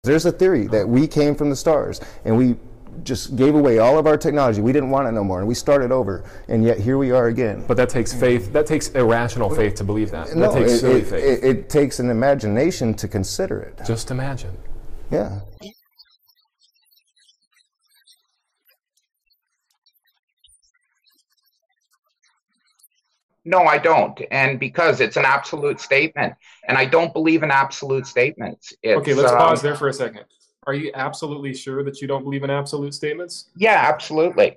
There's a theory that we came from the stars and we just gave away all of our technology. We didn't want it no more, and we started over, and yet here we are again. But that takes faith. That takes irrational faith to believe that. No, that takes silly faith. It takes an imagination to consider it. Just imagine. Yeah. No, I don't. And because it's an absolute statement. And I don't believe in absolute statements. Okay, let's pause there for a second. Are you absolutely sure that you don't believe in absolute statements? Yeah, absolutely.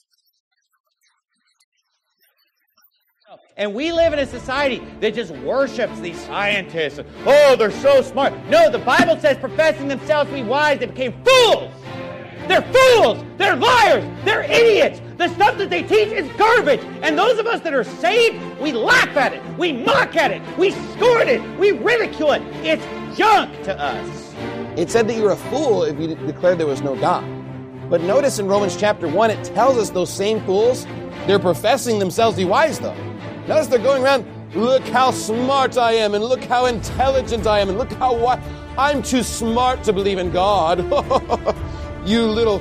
And we live in a society that just worships these scientists. Oh, they're so smart. No, the Bible says professing themselves to be wise, they became fools. They're fools. They're liars. They're idiots. The stuff that they teach is garbage. And those of us that are saved, we laugh at it. We mock at it. We scorn it. We ridicule it. It's junk to us. It said that you're a fool if you declared there was no God. But notice in Romans chapter 1, it tells us those same fools, they're professing themselves to be wise, though. Notice they're going around, look how smart I am, and look how intelligent I am, and look how I'm too smart to believe in God. You little,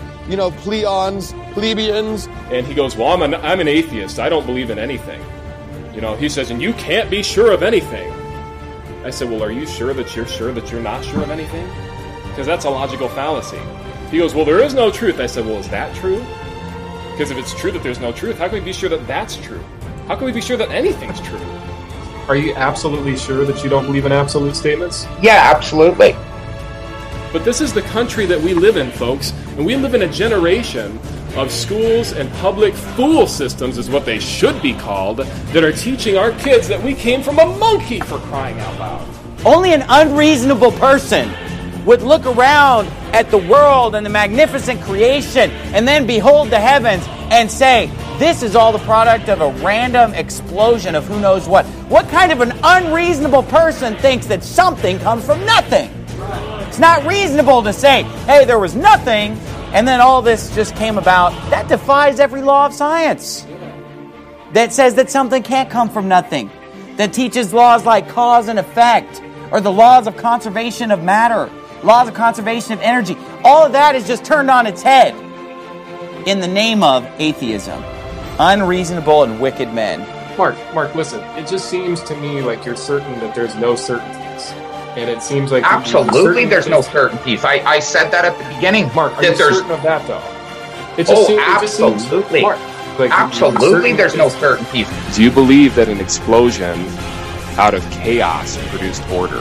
plebeians. And he goes, well, I'm an atheist. I don't believe in anything. He says, and you can't be sure of anything. I said, well, are you sure that you're not sure of anything? Because that's a logical fallacy. He goes, well, there is no truth. I said, well, is that true? Because if it's true that there's no truth, how can we be sure that that's true? How can we be sure that anything's true? Are you absolutely sure that you don't believe in absolute statements? Yeah, absolutely. But this is the country that we live in, folks, and we live in a generation of schools and public fool systems, is what they should be called, that are teaching our kids that we came from a monkey, for crying out loud. Only an unreasonable person would look around at the world and the magnificent creation and then behold the heavens and say, this is all the product of a random explosion of who knows what. What kind of an unreasonable person thinks that something comes from nothing? It's not reasonable to say, hey, there was nothing, and then all this just came about. That defies every law of science. That says that something can't come from nothing. That teaches laws like cause and effect, or the laws of conservation of matter, laws of conservation of energy. All of that is just turned on its head in the name of atheism. Unreasonable and wicked men. Mark, listen. It just seems to me like you're certain that there's no certainties. And it seems like... Absolutely there's no certainties. I said that at the beginning. Mark, are you certain of that, though? Absolutely. Absolutely there's no certainties. Do you believe that an explosion out of chaos produced order?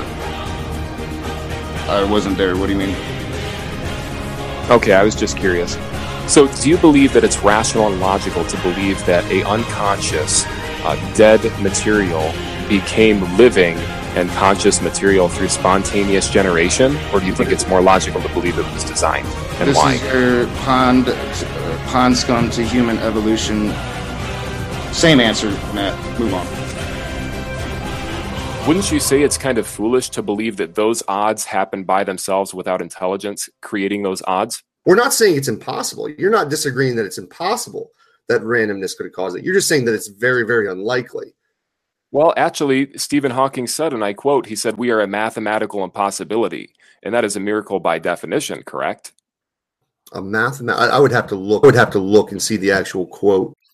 I wasn't there. What do you mean? Okay, I was just curious. So, do you believe that it's rational and logical to believe that a unconscious, dead material became living and conscious material through spontaneous generation? Or do you think it's more logical to believe it was designed? And why? This is your pond scum to human evolution. Same answer, Matt. Move on. Wouldn't you say it's kind of foolish to believe that those odds happen by themselves without intelligence creating those odds? We're not saying it's impossible. You're not disagreeing that it's impossible that randomness could have caused it. You're just saying that it's very, very unlikely. Well, actually, Stephen Hawking said, and I quote, he said, we are a mathematical impossibility. And that is a miracle by definition, correct? I would have to look and see the actual quote.